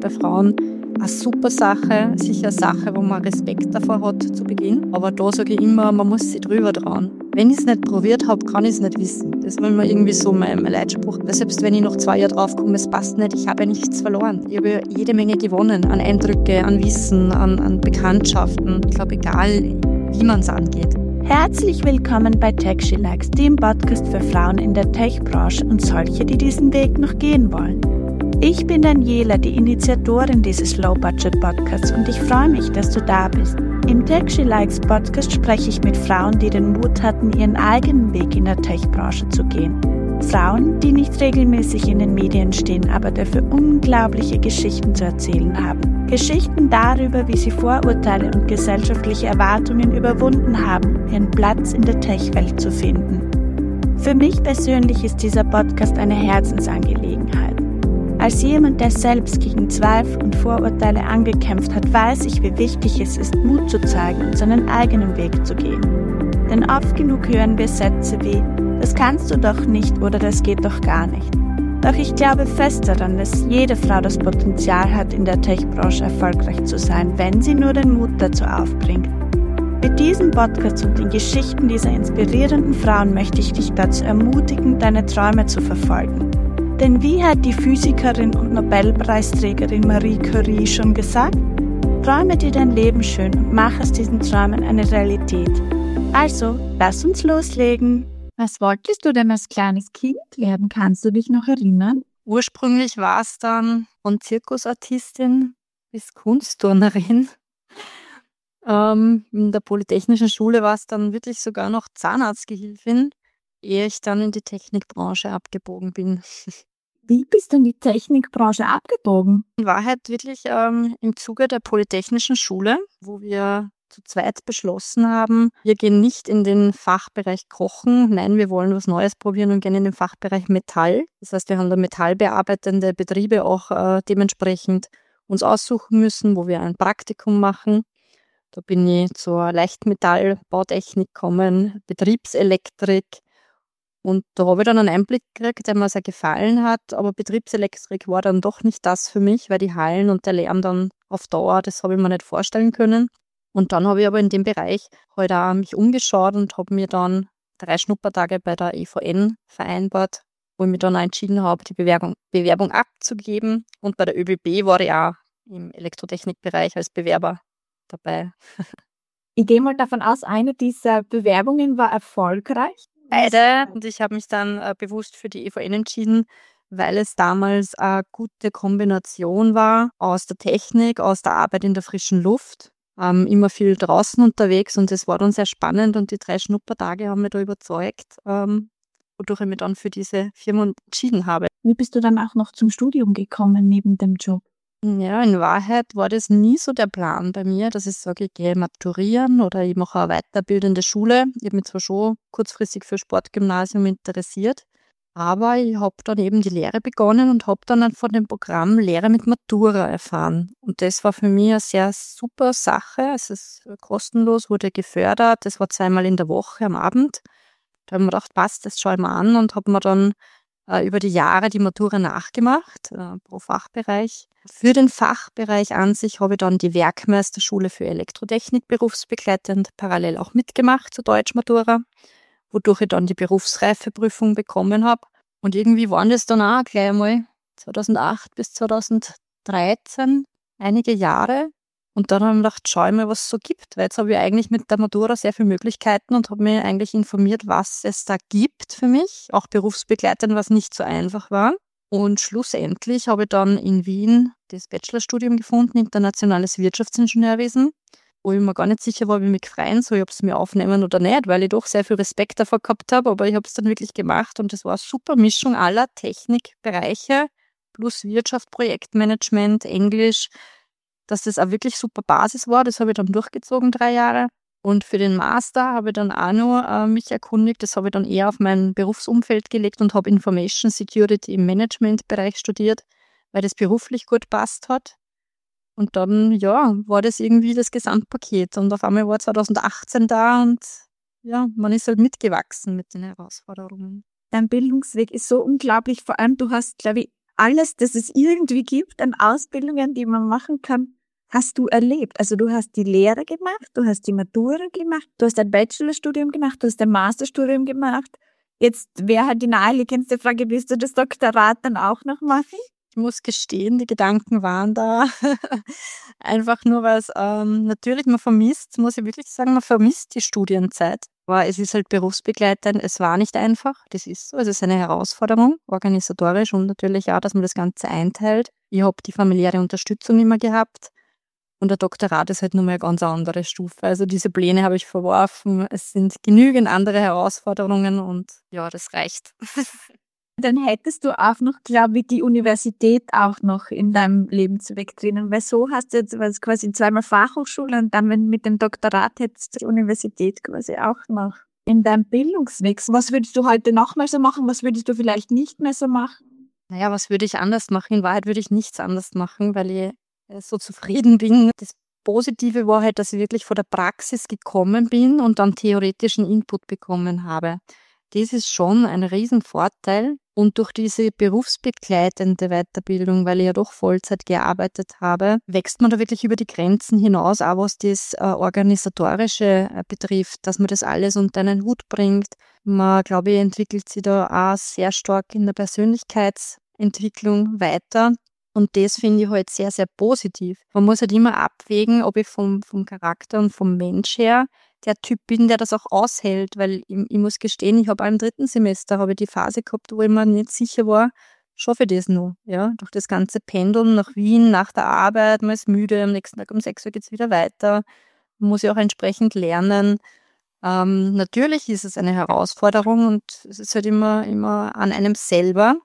bei Frauen eine super Sache, sicher eine Sache, wo man Respekt davor hat zu Beginn. Aber da sage ich immer, man muss sich drüber trauen. Wenn ich es nicht probiert habe, kann ich es nicht wissen. Das war immer irgendwie so mein Leitspruch. Selbst wenn ich nach 2 Jahren draufkomme, es passt nicht, ich habe ja nichts verloren. Ich habe ja jede Menge gewonnen an Eindrücke, an Wissen, an Bekanntschaften. Ich glaube, egal wie man es angeht. Herzlich willkommen bei Tech She Likes, dem Podcast für Frauen in der Tech-Branche und solche, die diesen Weg noch gehen wollen. Ich bin Daniela, die Initiatorin dieses Low-Budget-Podcasts und ich freue mich, dass du da bist. Im Tech She Likes Podcast spreche ich mit Frauen, die den Mut hatten, ihren eigenen Weg in der Tech-Branche zu gehen. Frauen, die nicht regelmäßig in den Medien stehen, aber dafür unglaubliche Geschichten zu erzählen haben. Geschichten darüber, wie sie Vorurteile und gesellschaftliche Erwartungen überwunden haben, ihren Platz in der Tech-Welt zu finden. Für mich persönlich ist dieser Podcast eine Herzensangelegenheit. Als jemand, der selbst gegen Zweifel und Vorurteile angekämpft hat, weiß ich, wie wichtig es ist, Mut zu zeigen und seinen eigenen Weg zu gehen. Denn oft genug hören wir Sätze wie, das kannst du doch nicht oder das geht doch gar nicht. Doch ich glaube fest daran, dass jede Frau das Potenzial hat, in der Tech-Branche erfolgreich zu sein, wenn sie nur den Mut dazu aufbringt. Mit diesem Podcast und den Geschichten dieser inspirierenden Frauen möchte ich dich dazu ermutigen, deine Träume zu verfolgen. Denn wie hat die Physikerin und Nobelpreisträgerin Marie Curie schon gesagt? Träume dir dein Leben schön und mach aus diesen Träumen eine Realität. Also, lass uns loslegen. Was wolltest du denn als kleines Kind werden? Kannst du dich noch erinnern? Ursprünglich war es dann von Zirkusartistin bis Kunstturnerin. In der Polytechnischen Schule war es dann wirklich sogar noch Zahnarztgehilfin, ehe ich dann in die Technikbranche abgebogen bin. Wie bist du in die Technikbranche abgebogen? In Wahrheit wirklich im Zuge der Polytechnischen Schule, wo wir zu zweit beschlossen haben, wir gehen nicht in den Fachbereich Kochen, nein, wir wollen was Neues probieren und gehen in den Fachbereich Metall. Das heißt, wir haben da metallbearbeitende Betriebe auch dementsprechend uns aussuchen müssen, wo wir ein Praktikum machen. Da bin ich zur Leichtmetallbautechnik gekommen, Betriebselektrik. Und da habe ich dann einen Einblick gekriegt, der mir sehr gefallen hat. Aber Betriebselektrik war dann doch nicht das für mich, weil die Hallen und der Lärm dann auf Dauer, das habe ich mir nicht vorstellen können. Und dann habe ich aber in dem Bereich halt auch mich umgeschaut und habe mir dann 3 Schnuppertage bei der EVN vereinbart, wo ich mich dann auch entschieden habe, die Bewerbung abzugeben. Und bei der ÖBB war ich auch im Elektrotechnikbereich als Bewerber dabei. Ich gehe mal davon aus, eine dieser Bewerbungen war erfolgreich. Beide. Und ich habe mich dann bewusst für die EVN entschieden, weil es damals eine gute Kombination war aus der Technik, aus der Arbeit in der frischen Luft. Immer viel draußen unterwegs und es war dann sehr spannend und die 3 Schnuppertage haben mich da überzeugt, wodurch ich mich dann für diese Firma entschieden habe. Wie bist du dann auch noch zum Studium gekommen neben dem Job? Ja, in Wahrheit war das nie so der Plan bei mir, dass ich sage, ich gehe maturieren oder ich mache eine weiterbildende Schule. Ich habe mich zwar schon kurzfristig für Sportgymnasium interessiert, aber ich habe dann eben die Lehre begonnen und habe dann von dem Programm Lehre mit Matura erfahren. Und das war für mich eine sehr super Sache. Es ist kostenlos, wurde gefördert. Das war 2-mal in der Woche am Abend. Da habe ich mir gedacht, passt, das schaue ich mir an und habe mir dann über die Jahre die Matura nachgemacht, pro Fachbereich. Für den Fachbereich an sich habe ich dann die Werkmeisterschule für Elektrotechnik berufsbegleitend parallel auch mitgemacht zur Deutschmatura, wodurch ich dann die Berufsreifeprüfung bekommen habe. Und irgendwie waren das dann auch gleich einmal 2008 bis 2013 einige Jahre. Und dann habe ich mir gedacht, schau ich mal, was es so gibt. Weil jetzt habe ich eigentlich mit der Matura sehr viele Möglichkeiten und habe mich eigentlich informiert, was es da gibt für mich. Auch berufsbegleitend, was nicht so einfach war. Und schlussendlich habe ich dann in Wien das Bachelorstudium gefunden, internationales Wirtschaftsingenieurwesen, wo ich mir gar nicht sicher war, wie ich mich freuen soll, ob sie mir aufnehmen oder nicht, weil ich doch sehr viel Respekt davor gehabt habe. Aber ich habe es dann wirklich gemacht und das war eine super Mischung aller Technikbereiche plus Wirtschaft, Projektmanagement, Englisch, dass das auch wirklich super Basis war. Das habe ich dann durchgezogen 3 Jahre. Und für den Master habe ich dann auch noch mich erkundigt. Das habe ich dann eher auf mein Berufsumfeld gelegt und habe Information Security im Managementbereich studiert, weil das beruflich gut passt hat. Und dann, ja, war das irgendwie das Gesamtpaket. Und auf einmal war 2018 da und ja, man ist halt mitgewachsen mit den Herausforderungen. Dein Bildungsweg ist so unglaublich. Vor allem, du hast, glaube ich, alles, das es irgendwie gibt an Ausbildungen, die man machen kann, hast du erlebt. Also du hast die Lehre gemacht, du hast die Matura gemacht, du hast ein Bachelorstudium gemacht, du hast ein Masterstudium gemacht. Jetzt wäre halt die naheliegendste Frage, willst du das Doktorat dann auch noch machen? Ich muss gestehen, die Gedanken waren da. Einfach nur, weil es natürlich man vermisst, muss ich wirklich sagen, man vermisst die Studienzeit. Aber es ist halt berufsbegleitend, es war nicht einfach, das ist so, es ist eine Herausforderung, organisatorisch und natürlich auch, dass man das Ganze einteilt. Ich habe die familiäre Unterstützung immer gehabt und der Doktorat ist halt nochmal eine ganz andere Stufe. Also diese Pläne habe ich verworfen, es sind genügend andere Herausforderungen und ja, das reicht. Dann hättest du auch noch, glaube ich, die Universität auch noch in deinem Lebensweg drinnen, weil so hast du jetzt quasi zweimal Fachhochschule und dann mit dem Doktorat hättest du die Universität quasi auch noch in deinem Bildungsweg. Was würdest du heute nochmal so machen? Was würdest du vielleicht nicht mehr so machen? Naja, was würde ich anders machen? In Wahrheit würde ich nichts anders machen, weil ich so zufrieden bin. Das Positive war halt, dass ich wirklich von der Praxis gekommen bin und dann theoretischen Input bekommen habe. Das ist schon ein Riesenvorteil. Und durch diese berufsbegleitende Weiterbildung, weil ich ja doch Vollzeit gearbeitet habe, wächst man da wirklich über die Grenzen hinaus, auch was das Organisatorische betrifft, dass man das alles unter einen Hut bringt. Man, glaube ich, entwickelt sich da auch sehr stark in der Persönlichkeitsentwicklung weiter. Und das finde ich halt sehr, sehr positiv. Man muss halt immer abwägen, ob ich vom Charakter und vom Mensch her der Typ bin, der das auch aushält, weil ich muss gestehen, ich habe auch im 3. Semester habe ich die Phase gehabt, wo ich mir nicht sicher war, schaffe ich das noch, ja, durch das ganze Pendeln nach Wien, nach der Arbeit, man ist müde, am nächsten Tag um 6 Uhr geht es wieder weiter, man muss ja auch entsprechend lernen. Natürlich ist es eine Herausforderung und es ist halt immer an einem selber,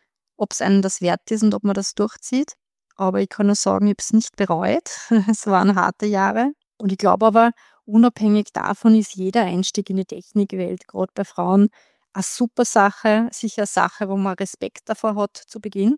ob es einem das wert ist und ob man das durchzieht, aber ich kann nur sagen, ich habe es nicht bereut, es waren harte Jahre und ich glaube aber, unabhängig davon ist jeder Einstieg in die Technikwelt, gerade bei Frauen, eine super Sache, sicher eine Sache, wo man Respekt davor hat zu Beginn.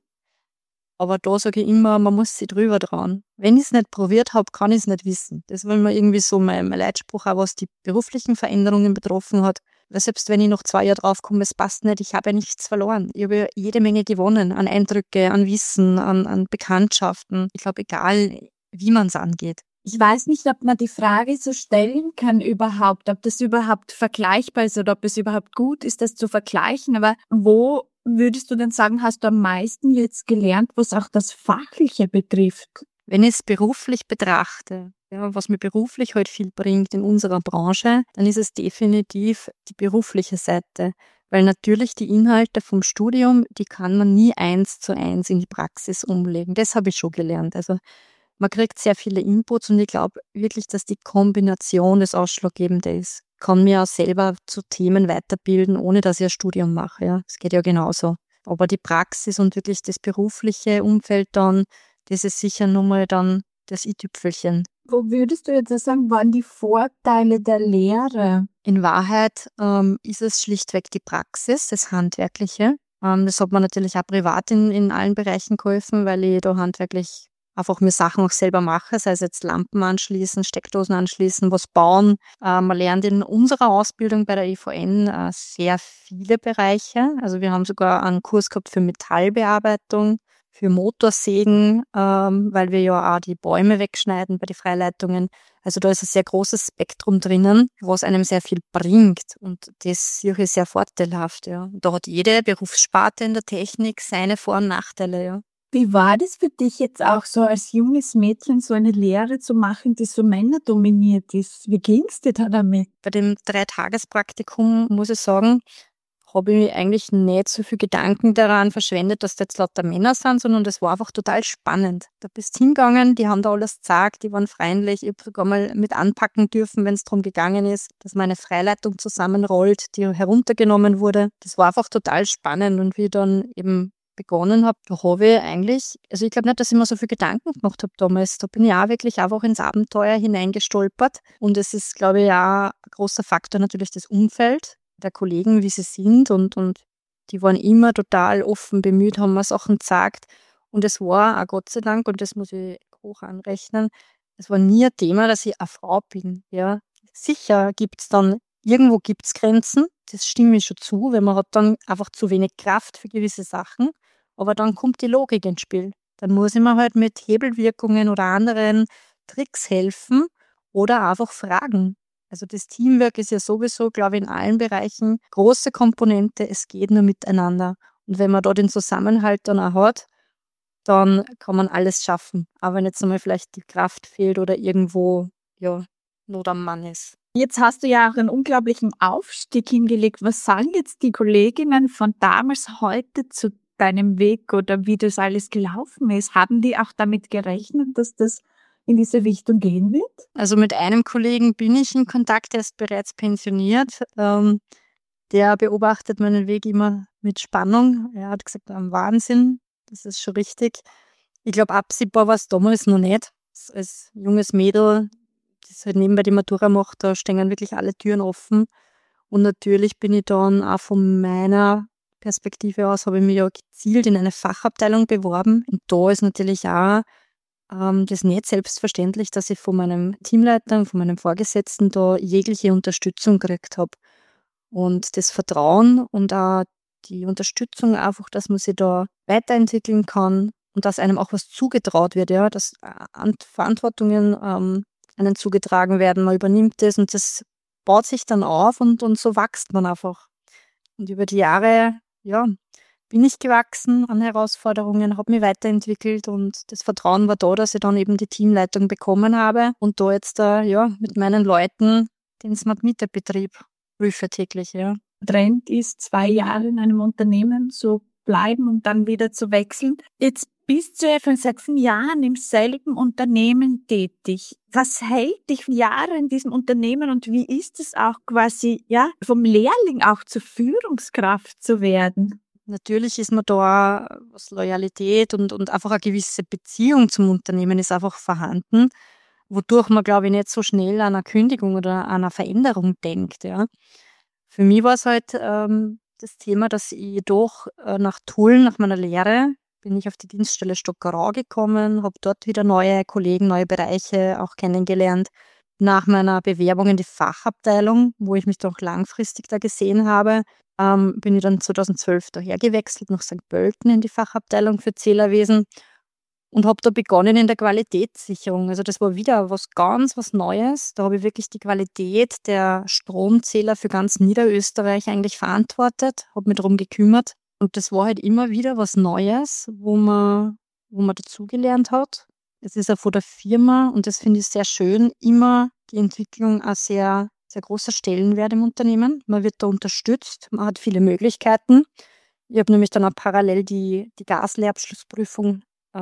Aber da sage ich immer, man muss sich drüber trauen. Wenn ich es nicht probiert habe, kann ich es nicht wissen. Das war immer irgendwie so mein Leitspruch, auch was die beruflichen Veränderungen betroffen hat. Weil selbst wenn ich noch 2 Jahre drauf komme, es passt nicht, ich habe ja nichts verloren. Ich habe ja jede Menge gewonnen an Eindrücke, an Wissen, an Bekanntschaften. Ich glaube, egal wie man es angeht. Ich weiß nicht, ob man die Frage so stellen kann überhaupt, ob das überhaupt vergleichbar ist oder ob es überhaupt gut ist, das zu vergleichen. Aber wo würdest du denn sagen, hast du am meisten jetzt gelernt, was auch das Fachliche betrifft? Wenn ich es beruflich betrachte, ja, was mir beruflich heute viel bringt in unserer Branche, dann ist es definitiv die berufliche Seite. Weil natürlich die Inhalte vom Studium, die kann man nie 1:1 in die Praxis umlegen. Das habe ich schon gelernt. Also man kriegt sehr viele Inputs und ich glaube wirklich, dass die Kombination das Ausschlaggebende ist. Ich kann mir auch selber zu Themen weiterbilden, ohne dass ich ein Studium mache. Ja. Das geht ja genauso. Aber die Praxis und wirklich das berufliche Umfeld dann, das ist sicher nochmal dann das i-Tüpfelchen. Wo würdest du jetzt sagen, waren die Vorteile der Lehre? In Wahrheit ist es schlichtweg die Praxis, das Handwerkliche. Das hat mir natürlich auch privat in allen Bereichen geholfen, weil ich da handwerklich einfach mir Sachen auch selber mache, sei es jetzt Lampen anschließen, Steckdosen anschließen, was bauen. Man lernt in unserer Ausbildung bei der EVN sehr viele Bereiche. Also wir haben sogar einen Kurs gehabt für Metallbearbeitung, für Motorsägen, weil wir ja auch die Bäume wegschneiden bei den Freileitungen. Also da ist ein sehr großes Spektrum drinnen, was einem sehr viel bringt und das sehe ich sehr vorteilhaft. Ja. Da hat jede Berufssparte in der Technik seine Vor- und Nachteile. Ja. Wie war das für dich jetzt auch so als junges Mädchen, so eine Lehre zu machen, die so männerdominiert ist? Wie ging es dir da damit? Bei dem 3-Tages-Praktikum, muss ich sagen, habe ich eigentlich nicht so viel Gedanken daran verschwendet, dass da jetzt lauter Männer sind, sondern das war einfach total spannend. Da bist hingegangen, die haben da alles gesagt, die waren freundlich. Ich habe sogar mal mit anpacken dürfen, wenn es darum gegangen ist, dass meine Freileitung zusammenrollt, die heruntergenommen wurde. Das war einfach total spannend und wie ich dann eben begonnen habe, da habe ich eigentlich, also ich glaube nicht, dass ich mir so viel Gedanken gemacht habe damals. Da bin ich auch wirklich einfach ins Abenteuer hineingestolpert. Und es ist, glaube ich, auch ein großer Faktor natürlich das Umfeld der Kollegen, wie sie sind. Und die waren immer total offen bemüht, haben mir Sachen gesagt. Und es war auch Gott sei Dank, und das muss ich hoch anrechnen, es war nie ein Thema, dass ich eine Frau bin. Ja. Sicher irgendwo gibt's Grenzen, das stimme ich schon zu, weil man hat dann einfach zu wenig Kraft für gewisse Sachen. Aber dann kommt die Logik ins Spiel. Dann muss ich mir halt mit Hebelwirkungen oder anderen Tricks helfen oder einfach fragen. Also das Teamwork ist ja sowieso, glaube ich, in allen Bereichen große Komponente. Es geht nur miteinander. Und wenn man da den Zusammenhalt dann auch hat, dann kann man alles schaffen. Aber wenn jetzt einmal vielleicht die Kraft fehlt oder irgendwo Not am Mann ist. Jetzt hast du ja auch einen unglaublichen Aufstieg hingelegt. Was sagen jetzt die Kolleginnen von damals heute zu deinem Weg oder wie das alles gelaufen ist? Haben die auch damit gerechnet, dass das in diese Richtung gehen wird? Also mit einem Kollegen bin ich in Kontakt, der ist bereits pensioniert. Der beobachtet meinen Weg immer mit Spannung. Er hat gesagt, ein Wahnsinn, das ist schon richtig. Ich glaube, absehbar war es damals noch nicht. Als junges Mädel, das halt nebenbei die Matura macht, da stehen wirklich alle Türen offen. Und natürlich bin ich dann auch von meiner Perspektive aus, habe ich mich ja gezielt in eine Fachabteilung beworben. Und da ist natürlich auch das nicht selbstverständlich, dass ich von meinem Teamleiter und von meinem Vorgesetzten da jegliche Unterstützung gekriegt habe. Und das Vertrauen und auch die Unterstützung einfach, dass man sich da weiterentwickeln kann und dass einem auch was zugetraut wird, ja, dass Verantwortungen einem zugetragen werden, man übernimmt das und das baut sich dann auf und so wächst man einfach. Und über die Jahre, bin ich gewachsen an Herausforderungen, habe mich weiterentwickelt und das Vertrauen war da, dass ich dann eben die Teamleitung bekommen habe und da jetzt mit meinen Leuten den Smart Meter Betrieb prüfe täglich, ja. Trend ist, 2 Jahre in einem Unternehmen zu bleiben und dann wieder zu wechseln. Jetzt bist du ja von 6 Jahren im selben Unternehmen tätig. Was hält dich Jahre in diesem Unternehmen und wie ist es auch quasi, vom Lehrling auch zur Führungskraft zu werden? Natürlich ist man da, was Loyalität und einfach eine gewisse Beziehung zum Unternehmen ist einfach vorhanden, wodurch man, glaube ich, nicht so schnell an eine Kündigung oder an eine Veränderung denkt, ja. Für mich war es halt das Thema, dass ich doch nach meiner Lehre, bin ich auf die Dienststelle Stockerau gekommen, habe dort wieder neue Kollegen, neue Bereiche auch kennengelernt. Nach meiner Bewerbung in die Fachabteilung, wo ich mich doch langfristig da gesehen habe, bin ich dann 2012 daher gewechselt nach St. Pölten in die Fachabteilung für Zählerwesen und habe da begonnen in der Qualitätssicherung. Also das war wieder was Neues. Da habe ich wirklich die Qualität der Stromzähler für ganz Niederösterreich eigentlich verantwortet, habe mich darum gekümmert. Und das war halt immer wieder was Neues, wo man dazugelernt hat. Es ist auch von der Firma, und das finde ich sehr schön, immer die Entwicklung ein sehr, sehr großer Stellenwert im Unternehmen. Man wird da unterstützt, man hat viele Möglichkeiten. Ich habe nämlich dann auch parallel die Gaslehrabschlussprüfung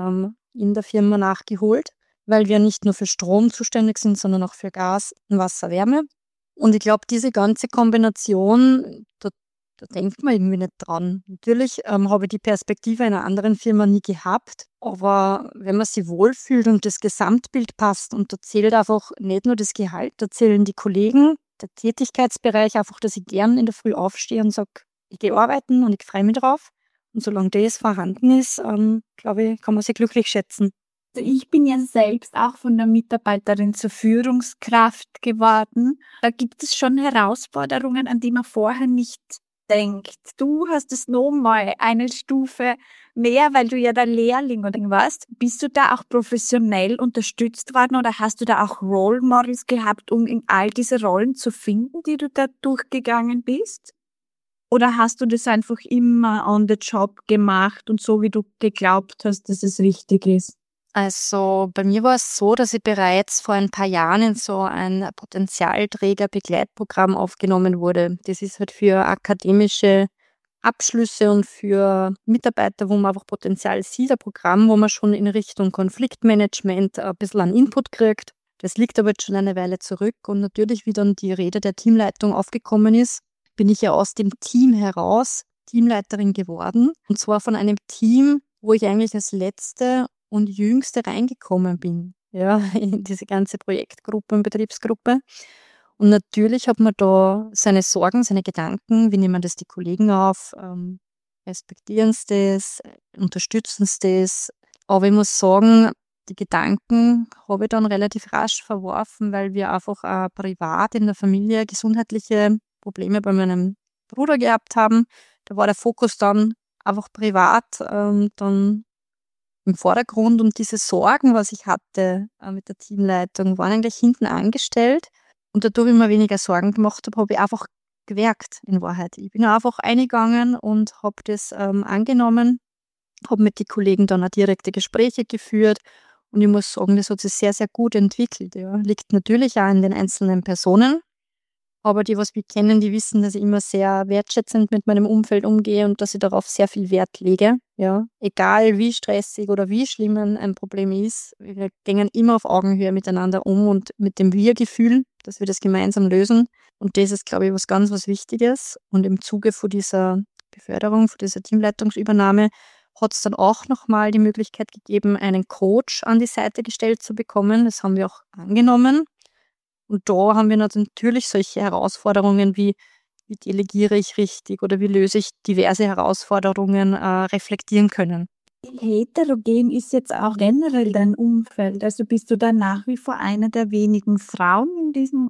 in der Firma nachgeholt, weil wir nicht nur für Strom zuständig sind, sondern auch für Gas, Wasser, Wärme. Und ich glaube, diese ganze Kombination, da denkt man irgendwie nicht dran. Natürlich habe ich die Perspektive einer anderen Firma nie gehabt, aber wenn man sich wohlfühlt und das Gesamtbild passt und da zählt einfach nicht nur das Gehalt, da zählen die Kollegen, der Tätigkeitsbereich, einfach, dass ich gern in der Früh aufstehe und sage, ich gehe arbeiten und ich freue mich drauf. Und solange das vorhanden ist, glaube ich, kann man sich glücklich schätzen. Also ich bin ja selbst auch von der Mitarbeiterin zur Führungskraft geworden. Da gibt es schon Herausforderungen, an die man vorher nicht denkt. Du hast es nochmal eine Stufe mehr, weil du ja der Lehrling oder warst. Bist du da auch professionell unterstützt worden oder hast du da auch Role Models gehabt, um in all diese Rollen zu finden, die du da durchgegangen bist? Oder hast du das einfach immer on the job gemacht und so, wie du geglaubt hast, dass es richtig ist? Also bei mir war es so, dass ich bereits vor ein paar Jahren in so ein Potenzialträger-Begleitprogramm aufgenommen wurde. Das ist halt für akademische Abschlüsse und für Mitarbeiter, wo man einfach Potenzial sieht, ein Programm, wo man schon in Richtung Konfliktmanagement ein bisschen an Input kriegt. Das liegt aber jetzt schon eine Weile zurück und natürlich, wie dann die Rede der Teamleitung aufgekommen ist, bin ich ja aus dem Team heraus Teamleiterin geworden. Und zwar von einem Team, wo ich eigentlich als letzte und jüngste reingekommen bin, in diese ganze Projektgruppe und Betriebsgruppe. Und natürlich hat man da seine Sorgen, seine Gedanken, wie nehmen das die Kollegen auf, respektieren sie das, unterstützen sie das. Aber ich muss sagen, die Gedanken habe ich dann relativ rasch verworfen, weil wir einfach privat in der Familie gesundheitliche Probleme bei meinem Bruder gehabt haben. Da war der Fokus dann einfach privat dann im Vordergrund und diese Sorgen, was ich hatte mit der Teamleitung, waren eigentlich hinten angestellt. Und dadurch, ich mir weniger Sorgen gemacht habe ich einfach gewerkt in Wahrheit. Ich bin einfach eingegangen und habe das angenommen, habe mit den Kollegen dann auch direkte Gespräche geführt und ich muss sagen, das hat sich sehr, sehr gut entwickelt. Ja. Liegt natürlich auch an den einzelnen Personen, aber die, was mich kennen, die wissen, dass ich immer sehr wertschätzend mit meinem Umfeld umgehe und dass ich darauf sehr viel Wert lege. Ja. Egal wie stressig oder wie schlimm ein Problem ist, wir gehen immer auf Augenhöhe miteinander um und mit dem Wir-Gefühl, dass wir das gemeinsam lösen. Und das ist, glaube ich, was Wichtiges. Und im Zuge von dieser Beförderung, von dieser Teamleitungsübernahme, hat es dann auch nochmal die Möglichkeit gegeben, einen Coach an die Seite gestellt zu bekommen. Das haben wir auch angenommen. Und da haben wir natürlich solche Herausforderungen wie delegiere ich richtig oder wie löse ich diverse Herausforderungen reflektieren können. Wie heterogen ist jetzt auch generell dein Umfeld? Also bist du da nach wie vor eine der wenigen Frauen in diesem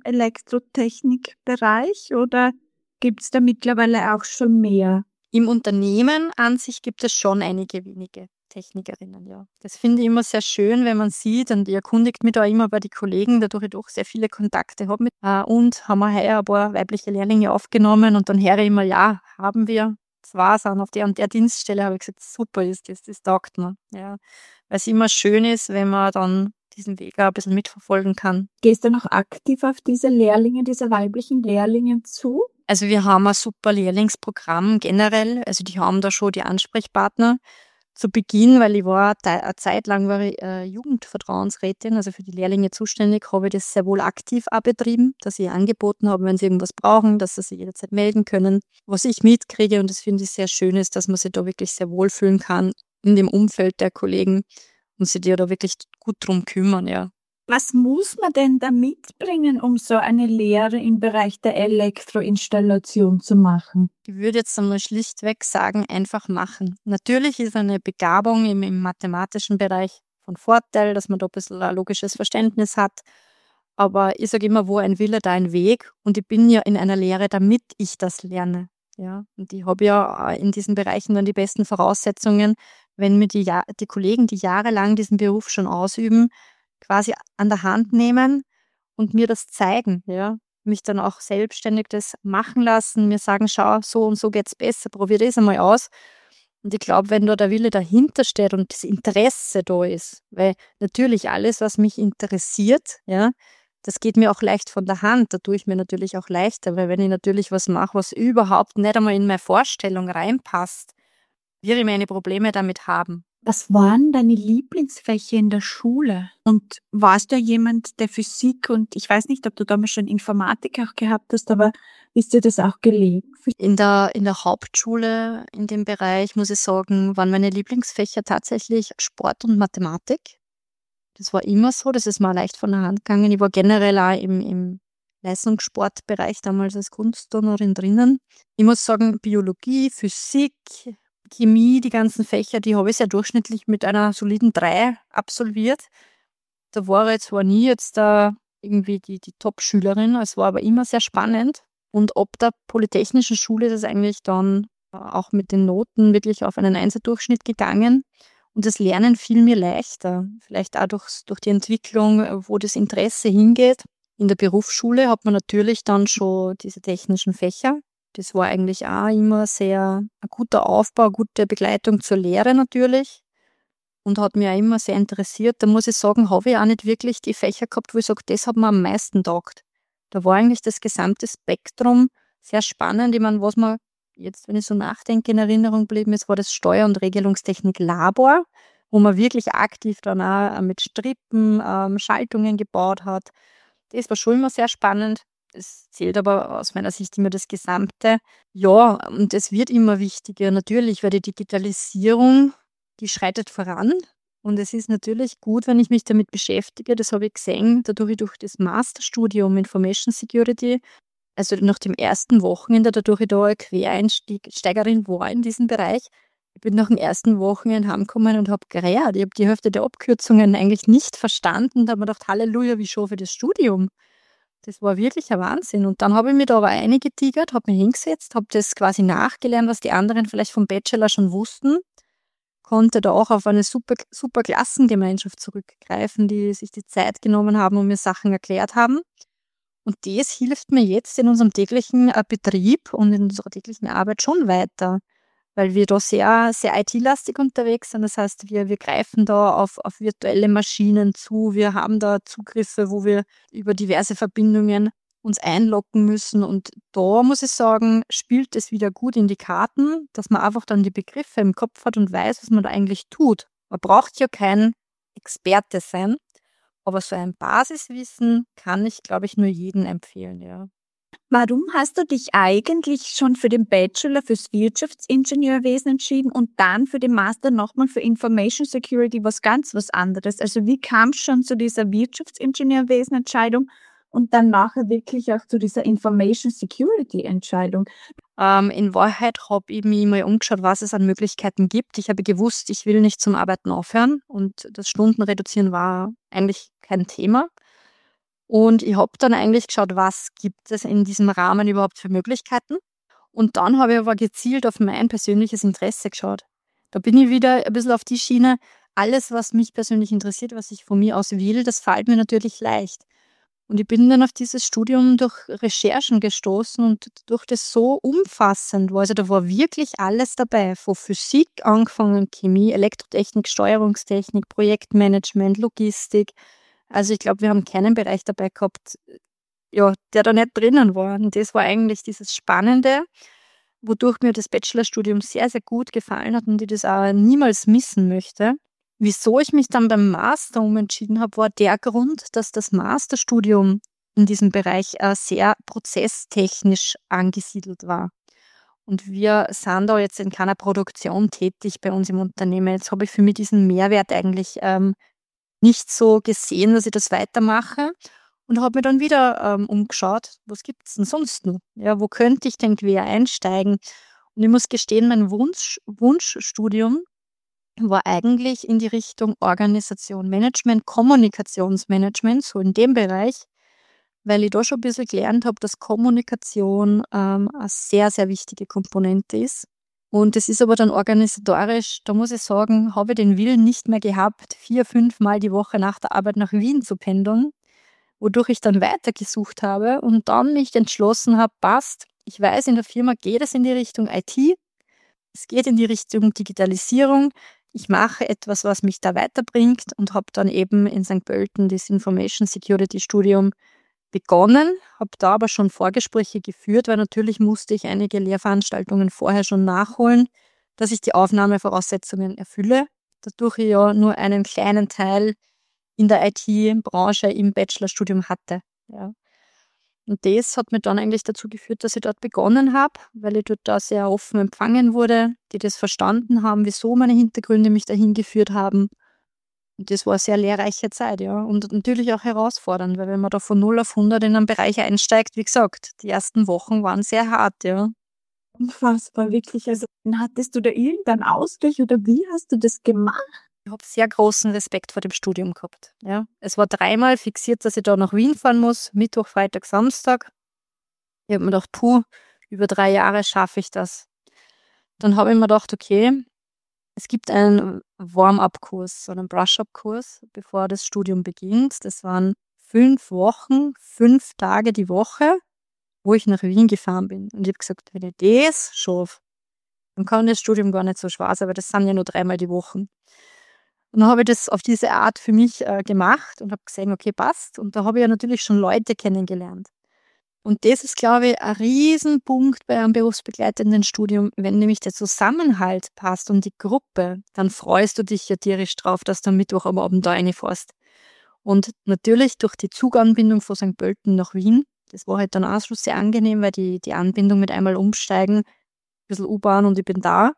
Elektrotechnikbereich oder gibt es da mittlerweile auch schon mehr? Im Unternehmen an sich gibt es schon einige wenige Technikerinnen, ja. Das finde ich immer sehr schön, wenn man sieht, und ich erkundigt mich da immer bei den Kollegen, dadurch ich doch sehr viele Kontakte habe und haben wir heuer ein paar weibliche Lehrlinge aufgenommen und dann höre ich immer, ja, haben wir, zwei sind auf der und der Dienststelle, habe ich gesagt, super ist das taugt mir, ja. Weil es immer schön ist, wenn man dann diesen Weg auch ein bisschen mitverfolgen kann. Gehst du noch aktiv auf diese weiblichen Lehrlinge zu? Also wir haben ein super Lehrlingsprogramm generell, also die haben da schon die Ansprechpartner. Zu Beginn, weil ich war eine Zeit lang Jugendvertrauensrätin, also für die Lehrlinge zuständig, habe ich das sehr wohl aktiv auch betrieben, dass ich angeboten habe, wenn sie irgendwas brauchen, dass sie sich jederzeit melden können. Was ich mitkriege, und das finde ich sehr schön, ist, dass man sich da wirklich sehr wohlfühlen kann in dem Umfeld der Kollegen und sich da wirklich gut drum kümmern, ja. Was muss man denn da mitbringen, um so eine Lehre im Bereich der Elektroinstallation zu machen? Ich würde jetzt einmal schlichtweg sagen, einfach machen. Natürlich ist eine Begabung im mathematischen Bereich von Vorteil, dass man da ein bisschen ein logisches Verständnis hat. Aber ich sage immer, wo ein Wille, da ein Weg. Und ich bin ja in einer Lehre, damit ich das lerne. Ja, und ich habe ja in diesen Bereichen dann die besten Voraussetzungen, wenn mir die Kollegen, die jahrelang diesen Beruf schon ausüben, quasi an der Hand nehmen und mir das zeigen, ja. Mich dann auch selbstständig das machen lassen, mir sagen, schau, so und so geht's besser, probier das einmal aus. Und ich glaube, wenn da der Wille dahinter steht und das Interesse da ist, weil natürlich alles, was mich interessiert, ja, das geht mir auch leicht von der Hand. Da tue ich mir natürlich auch leichter, weil wenn ich natürlich was mache, was überhaupt nicht einmal in meine Vorstellung reinpasst, werde ich meine Probleme damit haben. Was waren deine Lieblingsfächer in der Schule? Und warst du jemand, der Physik und ich weiß nicht, ob du damals schon Informatik auch gehabt hast, aber ist dir das auch gelegen? In der Hauptschule, in dem Bereich, muss ich sagen, waren meine Lieblingsfächer tatsächlich Sport und Mathematik. Das war immer so, das ist mir leicht von der Hand gegangen. Ich war generell auch im Leistungssportbereich damals als Kunstturnerin drinnen. Ich muss sagen, Biologie, Physik, Chemie, die ganzen Fächer, die habe ich sehr durchschnittlich mit einer soliden 3 absolviert. Da war ich zwar nie jetzt da irgendwie die Top-Schülerin, es war aber immer sehr spannend. Und ab der Polytechnischen Schule ist es eigentlich dann auch mit den Noten wirklich auf einen 1er-Durchschnitt gegangen. Und das Lernen fiel mir leichter. Vielleicht auch durch die Entwicklung, wo das Interesse hingeht. In der Berufsschule hat man natürlich dann schon diese technischen Fächer. Das war eigentlich auch immer sehr ein guter Aufbau, gute Begleitung zur Lehre natürlich und hat mich auch immer sehr interessiert. Da muss ich sagen, habe ich auch nicht wirklich die Fächer gehabt, wo ich sage, das hat mir am meisten taugt. Da war eigentlich das gesamte Spektrum sehr spannend. Ich meine, was mir jetzt, wenn ich so nachdenke, in Erinnerung geblieben ist, war das Steuer- und Regelungstechnik Labor, wo man wirklich aktiv dann auch mit Strippen Schaltungen gebaut hat. Das war schon immer sehr spannend. Es zählt aber aus meiner Sicht immer das Gesamte. Ja, und es wird immer wichtiger natürlich, weil die Digitalisierung, die schreitet voran. Und es ist natürlich gut, wenn ich mich damit beschäftige. Das habe ich gesehen, durch das Masterstudium Information Security. Also nach dem ersten Wochenende, dadurch ich da eine Quereinsteigerin war in diesem Bereich. Ich bin nach dem ersten Wochenende heimgekommen und habe gelernt. Ich habe die Hälfte der Abkürzungen eigentlich nicht verstanden und habe mir gedacht, Halleluja, wie schaffe ich das Studium? Das war wirklich ein Wahnsinn. Und dann habe ich mich da aber eingetigert, habe mich hingesetzt, habe das quasi nachgelernt, was die anderen vielleicht vom Bachelor schon wussten, konnte da auch auf eine super, super Klassengemeinschaft zurückgreifen, die sich die Zeit genommen haben und mir Sachen erklärt haben. Und das hilft mir jetzt in unserem täglichen Betrieb und in unserer täglichen Arbeit schon weiter, weil wir da sehr, sehr IT-lastig unterwegs sind. Das heißt, wir greifen da auf virtuelle Maschinen zu. Wir haben da Zugriffe, wo wir über diverse Verbindungen uns einloggen müssen. Und da muss ich sagen, spielt es wieder gut in die Karten, dass man einfach dann die Begriffe im Kopf hat und weiß, was man da eigentlich tut. Man braucht ja kein Experte sein, aber so ein Basiswissen kann ich, glaube ich, nur jedem empfehlen, ja. Warum hast du dich eigentlich schon für den Bachelor fürs Wirtschaftsingenieurwesen entschieden und dann für den Master nochmal für Information Security was anderes? Also wie kam es schon zu dieser Wirtschaftsingenieurwesen-Entscheidung und dann nachher wirklich auch zu dieser Information Security-Entscheidung? In Wahrheit habe ich mich mal umgeschaut, was es an Möglichkeiten gibt. Ich habe gewusst, ich will nicht zum Arbeiten aufhören und das Stundenreduzieren war eigentlich kein Thema. Und ich habe dann eigentlich geschaut, was gibt es in diesem Rahmen überhaupt für Möglichkeiten. Und dann habe ich aber gezielt auf mein persönliches Interesse geschaut. Da bin ich wieder ein bisschen auf die Schiene, alles, was mich persönlich interessiert, was ich von mir aus will, das fällt mir natürlich leicht. Und ich bin dann auf dieses Studium durch Recherchen gestoßen und durch das so umfassend war. Also da war wirklich alles dabei, von Physik angefangen, Chemie, Elektrotechnik, Steuerungstechnik, Projektmanagement, Logistik. Also ich glaube, wir haben keinen Bereich dabei gehabt, ja, der da nicht drinnen war. Und das war eigentlich dieses Spannende, wodurch mir das Bachelorstudium sehr, sehr gut gefallen hat und ich das auch niemals missen möchte. Wieso ich mich dann beim Master umentschieden habe, war der Grund, dass das Masterstudium in diesem Bereich sehr prozesstechnisch angesiedelt war. Und wir sind da jetzt in keiner Produktion tätig bei uns im Unternehmen. Jetzt habe ich für mich diesen Mehrwert eigentlich nicht so gesehen, dass ich das weitermache und habe mir dann wieder umgeschaut, was gibt es denn sonst noch? Ja, wo könnte ich denn quer einsteigen? Und ich muss gestehen, mein Wunschstudium war eigentlich in die Richtung Organisation, Management, Kommunikationsmanagement, so in dem Bereich, weil ich da schon ein bisschen gelernt habe, dass Kommunikation eine sehr, sehr wichtige Komponente ist. Und es ist aber dann organisatorisch, da muss ich sagen, habe ich den Willen nicht mehr gehabt, 4, 5 Mal die Woche nach der Arbeit nach Wien zu pendeln, wodurch ich dann weitergesucht habe und dann mich entschlossen habe, passt, ich weiß, in der Firma geht es in die Richtung IT, es geht in die Richtung Digitalisierung, ich mache etwas, was mich da weiterbringt und habe dann eben in St. Pölten das Information Security Studium begonnen, habe da aber schon Vorgespräche geführt, weil natürlich musste ich einige Lehrveranstaltungen vorher schon nachholen, dass ich die Aufnahmevoraussetzungen erfülle. Dadurch ich ja nur einen kleinen Teil in der IT-Branche im Bachelorstudium hatte. Ja. Und das hat mich dann eigentlich dazu geführt, dass ich dort begonnen habe, weil ich dort da sehr offen empfangen wurde, die das verstanden haben, wieso meine Hintergründe mich dahin geführt haben. Und das war eine sehr lehrreiche Zeit, ja. Und natürlich auch herausfordernd, weil wenn man da von 0 auf 100 in einen Bereich einsteigt, wie gesagt, die ersten Wochen waren sehr hart, ja. Unfassbar, wirklich. Also hattest du da irgendeinen Ausgleich oder wie hast du das gemacht? Ich habe sehr großen Respekt vor dem Studium gehabt. Ja. Es war 3-mal fixiert, dass ich da nach Wien fahren muss, Mittwoch, Freitag, Samstag. Ich habe mir gedacht, über 3 Jahre schaffe ich das. Dann habe ich mir gedacht, okay, es gibt einen Warm-up-Kurs, so einen Brush-up-Kurs, bevor das Studium beginnt. Das waren 5 Wochen, 5 Tage die Woche, wo ich nach Wien gefahren bin. Und ich habe gesagt, wenn ich das schaffe, dann kann das Studium gar nicht so schwer sein, aber das sind ja nur 3-mal die Woche. Und dann habe ich das auf diese Art für mich gemacht und habe gesehen, okay, passt. Und da habe ich ja natürlich schon Leute kennengelernt. Und das ist, glaube ich, ein Riesenpunkt bei einem berufsbegleitenden Studium. Wenn nämlich der Zusammenhalt passt und die Gruppe, dann freust du dich ja tierisch drauf, dass du am Mittwoch am Abend da reinfährst. Und natürlich durch die Zuganbindung von St. Pölten nach Wien, das war halt dann auch schon sehr angenehm, weil die Anbindung mit einmal umsteigen, ein bisschen U-Bahn und ich bin da.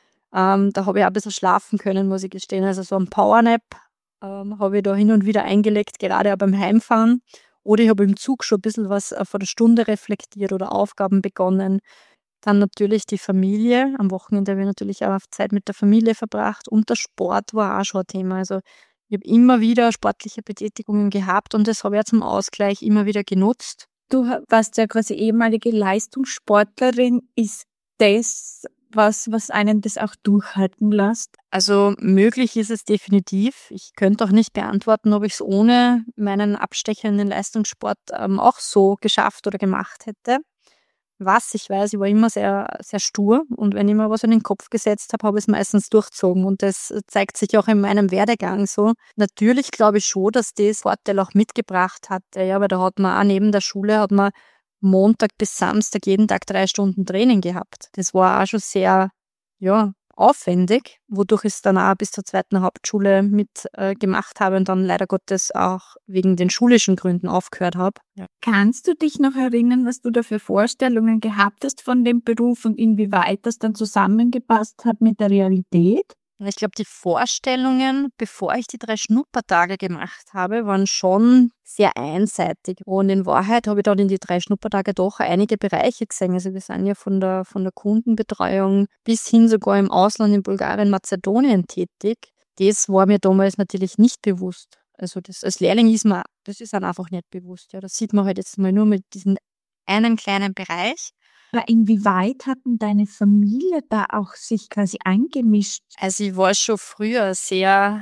Da habe ich auch ein bisschen schlafen können, muss ich gestehen. Also so ein Powernap habe ich da hin und wieder eingelegt, gerade auch beim Heimfahren. Oder ich habe im Zug schon ein bisschen was von der Stunde reflektiert oder Aufgaben begonnen. Dann natürlich die Familie. Am Wochenende habe ich natürlich auch Zeit mit der Familie verbracht. Und der Sport war auch schon ein Thema. Also Ich habe immer wieder sportliche Betätigungen gehabt und das habe ich ja zum Ausgleich immer wieder genutzt. Du warst ja quasi ehemalige Leistungssportlerin. Ist das was einen das auch durchhalten lässt? Also möglich ist es definitiv. Ich könnte auch nicht beantworten, ob ich es ohne meinen Abstecher in den Leistungssport auch so geschafft oder gemacht hätte. Was ich weiß, ich war immer sehr, sehr stur und wenn ich mir was in den Kopf gesetzt habe, habe ich es meistens durchzogen und das zeigt sich auch in meinem Werdegang so. Natürlich glaube ich schon, dass das Vorteil auch mitgebracht hatte, ja, weil da hat man auch neben der Schule hat man Montag bis Samstag jeden Tag 3 Stunden Training gehabt. Das war auch schon sehr, ja, aufwendig, wodurch ich es dann auch bis zur 2. Hauptschule gemacht habe und dann leider Gottes auch wegen den schulischen Gründen aufgehört habe. Ja. Kannst du dich noch erinnern, was du da für Vorstellungen gehabt hast von dem Beruf und inwieweit das dann zusammengepasst hat mit der Realität? Ich glaube, die Vorstellungen, bevor ich die 3 Schnuppertage gemacht habe, waren schon sehr einseitig. Und in Wahrheit habe ich dann in die 3 Schnuppertage doch einige Bereiche gesehen. Also wir sind ja von der Kundenbetreuung bis hin sogar im Ausland in Bulgarien, Mazedonien tätig. Das war mir damals natürlich nicht bewusst. Also das als Lehrling das ist einem einfach nicht bewusst. Ja, das sieht man halt jetzt mal nur mit diesem einen kleinen Bereich. Aber inwieweit hat denn deine Familie da auch sich quasi eingemischt? Also ich war schon früher sehr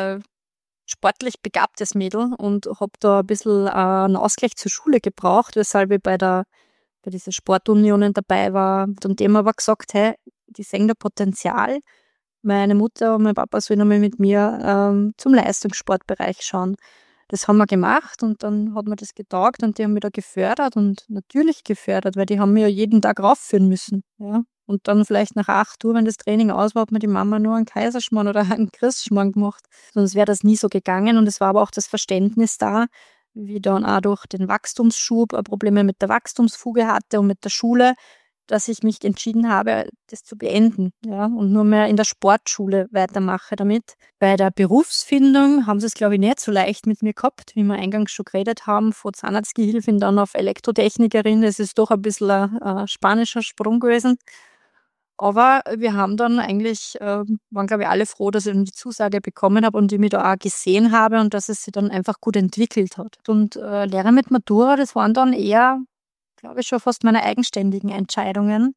sportlich begabtes Mädel und habe da ein bisschen einen Ausgleich zur Schule gebraucht, weshalb ich bei diesen Sportunionen dabei war. Und dem aber gesagt, hey, die sehen da Potenzial. Meine Mutter und mein Papa sollen einmal mit mir zum Leistungssportbereich schauen. Das haben wir gemacht und dann hat mir das getaugt und die haben mich da gefördert und natürlich gefördert, weil die haben mich ja jeden Tag raufführen müssen. Ja. Und dann vielleicht nach 8 Uhr, wenn das Training aus war, hat mir die Mama nur einen Kaiserschmarrn oder einen Christschmarrn gemacht. Sonst wäre das nie so gegangen und es war aber auch das Verständnis da, wie dann auch durch den Wachstumsschub Probleme mit der Wachstumsfuge hatte und mit der Schule, dass ich mich entschieden habe, das zu beenden, ja, und nur mehr in der Sportschule weitermache damit. Bei der Berufsfindung haben sie es, glaube ich, nicht so leicht mit mir gehabt, wie wir eingangs schon geredet haben, von Zahnarztgehilfin dann auf Elektrotechnikerin. Das ist doch ein bisschen ein spanischer Sprung gewesen. Aber wir haben dann eigentlich, waren, glaube ich, alle froh, dass ich dann die Zusage bekommen habe und ich mich da auch gesehen habe und dass es sich dann einfach gut entwickelt hat. Und Lehre mit Matura, das waren dann eher, glaube ich, schon fast meine eigenständigen Entscheidungen,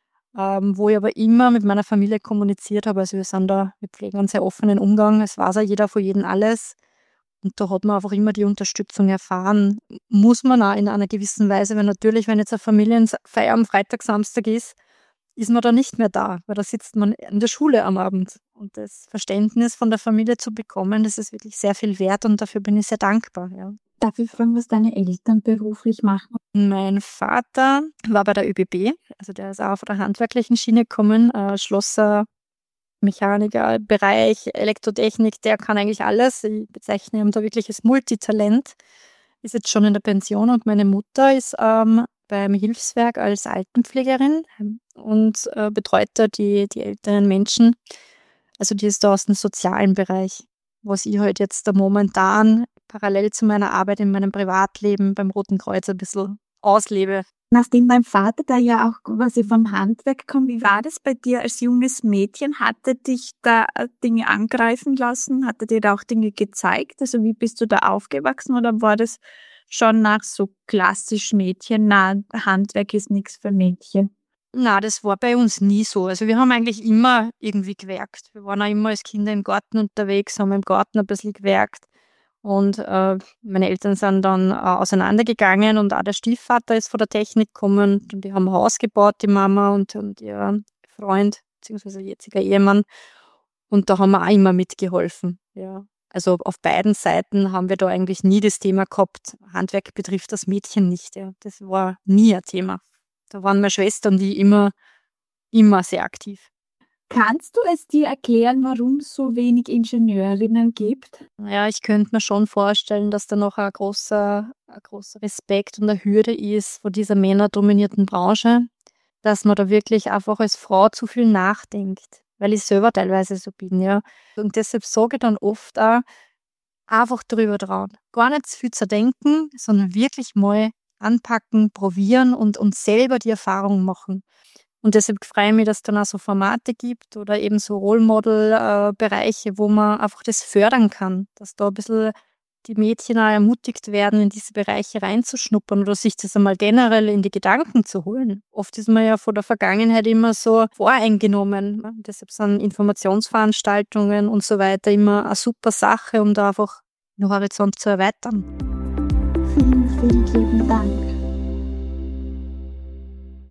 wo ich aber immer mit meiner Familie kommuniziert habe. Also wir pflegen einen sehr offenen Umgang. Es weiß auch jeder von jedem alles. Und da hat man einfach immer die Unterstützung erfahren. Muss man auch in einer gewissen Weise, weil natürlich, wenn jetzt eine Familienfeier am Freitag, Samstag ist man da nicht mehr da, weil da sitzt man in der Schule am Abend. Und das Verständnis von der Familie zu bekommen, das ist wirklich sehr viel wert und dafür bin ich sehr dankbar. Ja. Darf ich fragen, was deine Eltern beruflich machen? Mein Vater war bei der ÖBB, also der ist auch von der handwerklichen Schiene gekommen, Schlosser, Mechaniker, Bereich, Elektrotechnik, der kann eigentlich alles. Ich bezeichne ihn da wirklich als Multitalent, ist jetzt schon in der Pension und meine Mutter ist beim Hilfswerk als Altenpflegerin und betreut da die älteren Menschen. Also die ist da aus dem sozialen Bereich, was ich halt jetzt da momentan parallel zu meiner Arbeit in meinem Privatleben beim Roten Kreuz ein bisschen auslebe. Nachdem dein Vater da ja auch quasi vom Handwerk kam, wie war das bei dir als junges Mädchen? Hat er dich da Dinge angreifen lassen? Hat er dir da auch Dinge gezeigt? Also wie bist du da aufgewachsen oder war das schon nach so klassisch Mädchen, na, Handwerk ist nichts für Mädchen? Na, das war bei uns nie so. Also wir haben eigentlich immer irgendwie gewerkt. Wir waren auch immer als Kinder im Garten unterwegs, haben im Garten ein bisschen gewerkt. Und meine Eltern sind dann auseinandergegangen und auch der Stiefvater ist von der Technik gekommen und die haben ein Haus gebaut, die Mama und ihr Freund, beziehungsweise jetziger Ehemann. Und da haben wir auch immer mitgeholfen. Ja. Also auf beiden Seiten haben wir da eigentlich nie das Thema gehabt, Handwerk betrifft das Mädchen nicht. Ja. Das war nie ein Thema. Da waren meine Schwestern die immer sehr aktiv. Kannst du es dir erklären, warum es so wenig Ingenieurinnen gibt? Ja, ich könnte mir schon vorstellen, dass da noch ein großer Respekt und eine Hürde ist vor dieser männerdominierten Branche, dass man da wirklich einfach als Frau zu viel nachdenkt, weil ich selber teilweise so bin, ja. Und deshalb sage ich dann oft auch, einfach drüber trauen. Gar nicht zu viel zu denken, sondern wirklich mal anpacken, probieren und selber die Erfahrung machen. Und deshalb freue ich mich, dass es dann auch so Formate gibt oder eben so Role-Model-Bereiche, wo man einfach das fördern kann, dass da ein bisschen die Mädchen auch ermutigt werden, in diese Bereiche reinzuschnuppern oder sich das einmal generell in die Gedanken zu holen. Oft ist man ja von der Vergangenheit immer so voreingenommen. Ne? Deshalb sind Informationsveranstaltungen und so weiter immer eine super Sache, um da einfach den Horizont zu erweitern. Vielen, vielen lieben Dank.